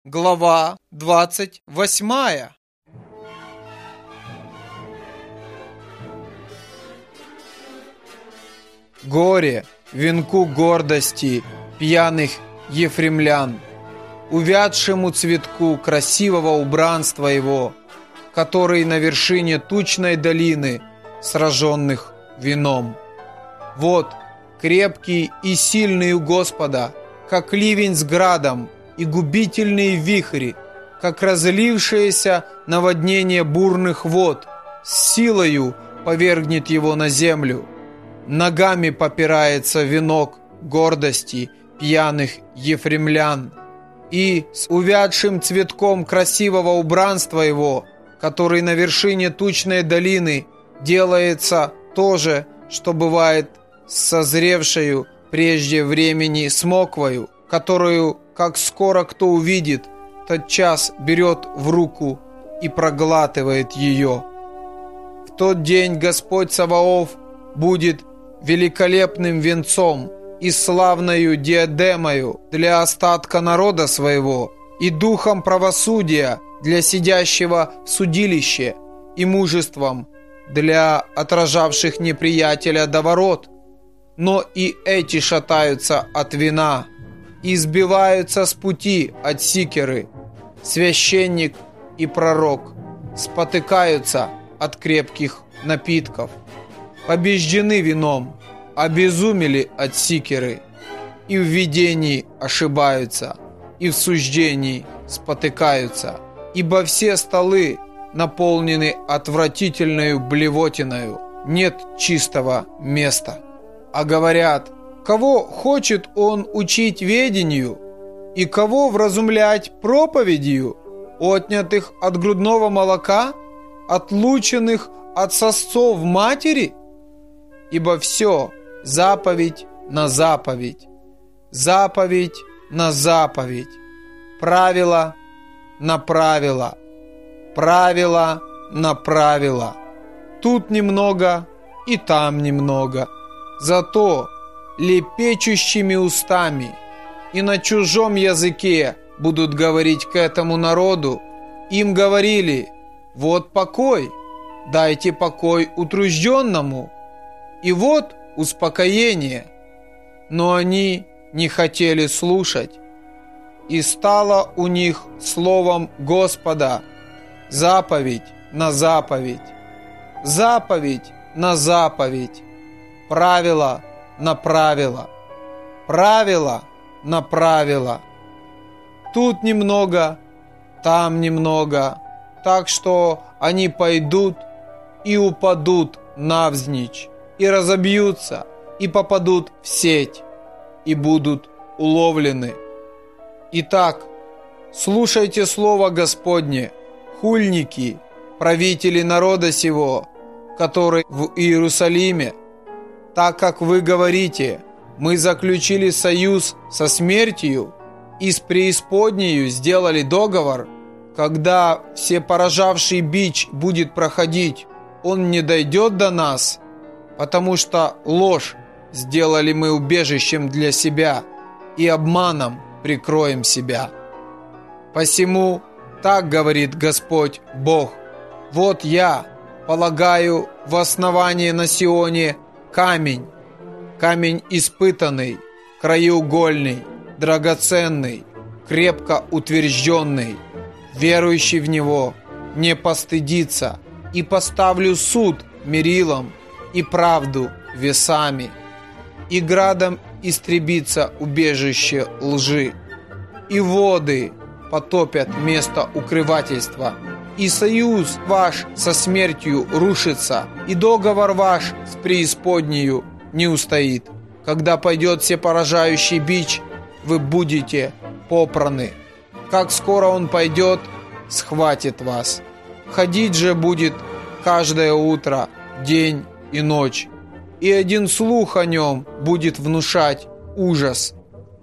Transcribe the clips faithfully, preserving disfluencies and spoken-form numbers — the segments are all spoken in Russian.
Глава двадцать восьмая. Горе венку гордости пьяных ефремлян, увядшему цветку красивого убранства его, который на вершине тучной долины сраженных вином. Вот крепкий и сильный у Господа, как ливень с градом, и губительные вихри, как разлившееся наводнение бурных вод, с силою повергнет его на землю. Ногами попирается венок гордости пьяных ефремлян, и с увядшим цветком красивого убранства его, который на вершине тучной долины, делается то же, что бывает с созревшею прежде времени смоквою, которую, как скоро кто увидит, тотчас берет в руку и проглатывает ее. В тот день Господь Саваоф будет великолепным венцом и славною диадемою для остатка народа своего, и духом правосудия для сидящего в судилище, и мужеством для отражавших неприятеля до ворот. Но и эти шатаются от вина, и сбиваются с пути от сикеры. Священник и пророк спотыкаются от крепких напитков. Побеждены вином, обезумели от сикеры, и в видении ошибаются, и в суждении спотыкаются, ибо все столы наполнены отвратительною блевотиною, нет чистого места. А говорят: кого хочет он учить ведению, и кого вразумлять проповедью, отнятых от грудного молока, отлученных от сосцов матери? Ибо все заповедь на заповедь, заповедь на заповедь, правило на правило, правило на правило. Тут немного и там немного, зато лепечущими устами и на чужом языке будут говорить к этому народу. Им говорили: вот покой, дайте покой утружденному, и вот успокоение. Но они не хотели слушать, и стало у них словом Господа заповедь на заповедь, заповедь на заповедь, правило на правило, правило на правило. Тут немного, там немного, так что они пойдут и упадут навзничь, и разобьются, и попадут в сеть, и будут уловлены. Итак, слушайте слово Господне, хульники, правители народа сего, который в Иерусалиме. Так как вы говорите: мы заключили союз со смертью и с преисподнею сделали договор, когда всепоражавший бич будет проходить, он не дойдет до нас, потому что ложь сделали мы убежищем для себя, и обманом прикроем себя. Посему так говорит Господь Бог: вот я полагаю в основании на Сионе камень, камень испытанный, краеугольный, драгоценный, крепко утвержденный. Верующий в него не постыдится, и поставлю суд мерилом и правду весами, и градом истребится убежище лжи, и воды потопят место укрывательства, и союз ваш со смертью рушится, и договор ваш с преисподнею не устоит. Когда пойдет всепоражающий бич, вы будете попраны. Как скоро он пойдет, схватит вас. Ходить же будет каждое утро, день и ночь, и один слух о нем будет внушать ужас.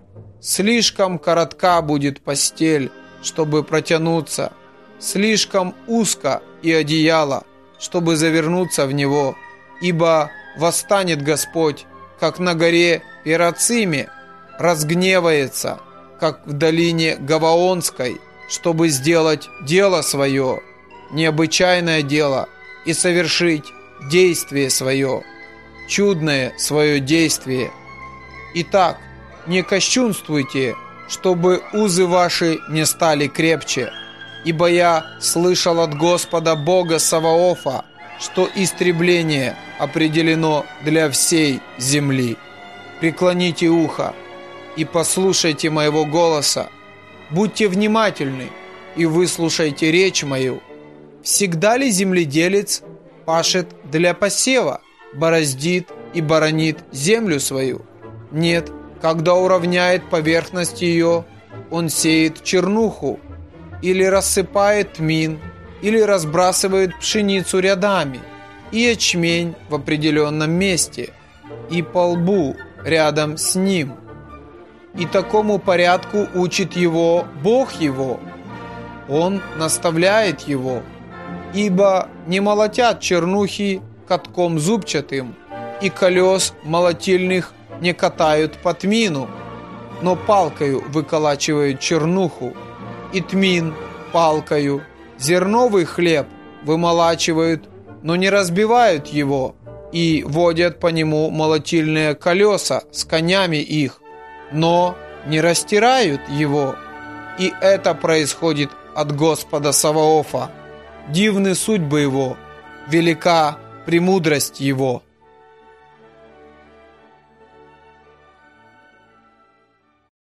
Слишком коротка будет постель, чтобы протянуться, слишком узко и одеяло, чтобы завернуться в него, ибо восстанет Господь, как на горе Перациме, разгневается, как в долине Гаваонской, чтобы сделать дело свое, необычайное дело, и совершить действие свое, чудное свое действие. Итак, не кощунствуйте, чтобы узы ваши не стали крепче, ибо я слышал от Господа Бога Саваофа, что истребление определено для всей земли. Преклоните ухо и послушайте моего голоса. Будьте внимательны и выслушайте речь мою. Всегда ли земледелец пашет для посева, бороздит и боронит землю свою? Нет, когда уравняет поверхность ее, он сеет чернуху, или рассыпает тмин, или разбрасывает пшеницу рядами, и ячмень в определенном месте, и полбу рядом с ним. И такому порядку учит его Бог его. Он наставляет его, ибо не молотят чернухи катком зубчатым, и колес молотильных не катают по тмину, но палкою выколачивают чернуху, и тмин палкою. Зерновый хлеб вымолачивают, но не разбивают его, и водят по нему молотильные колеса с конями их, но не растирают его. И это происходит от Господа Саваофа. Дивны судьбы его, велика премудрость его.